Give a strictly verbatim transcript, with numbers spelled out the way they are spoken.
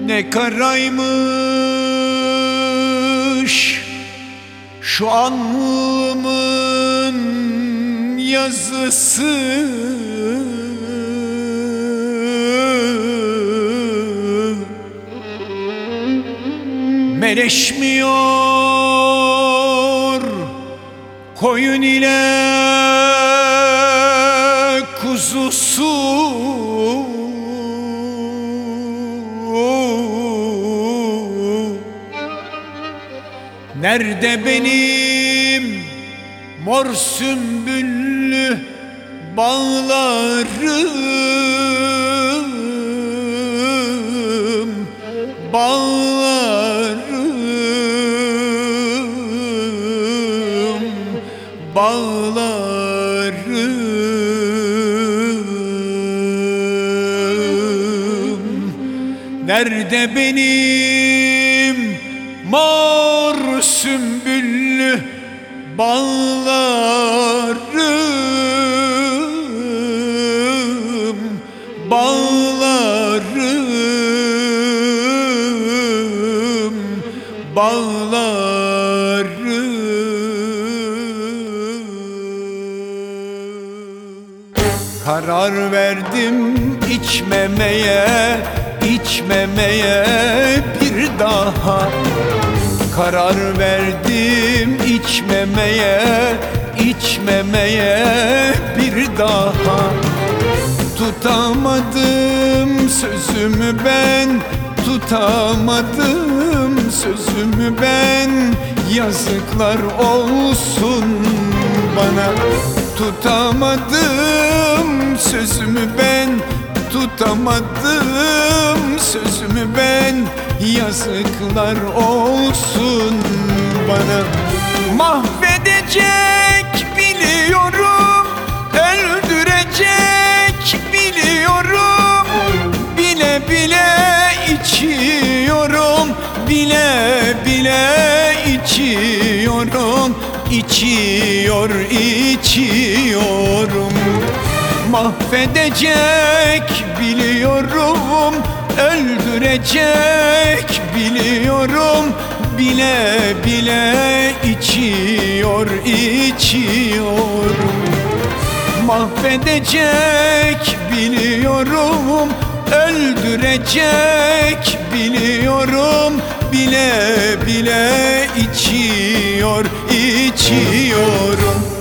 Ne karaymış şu alnımın yazısı, meleşmiyor koyun ile kuzusu. Nerede benim mor sümbüllü bağlarım, bağlarım, bağlarım. Nerede benim mor sümbüllü bağlarım, bağlarım, bağlarım. Karar verdim içmemeye, içmemeye bir daha. Karar verdim içmemeye, içmemeye bir daha. Tutamadım sözümü ben, tutamadım sözümü ben. Yazıklar olsun bana. Tutamadım sözümü ben, tutamadım sözümü ben. Yazıklar olsun bana. Mahvedecek biliyorum, öldürecek biliyorum. Bile bile içiyorum, bile bile içiyorum. İçiyor, içiyorum. Mahvedecek biliyorum, öldürecek biliyorum. Bile bile içiyor, içiyorum. Mahvedecek biliyorum, öldürecek biliyorum. Bile bile içiyor, içiyorum.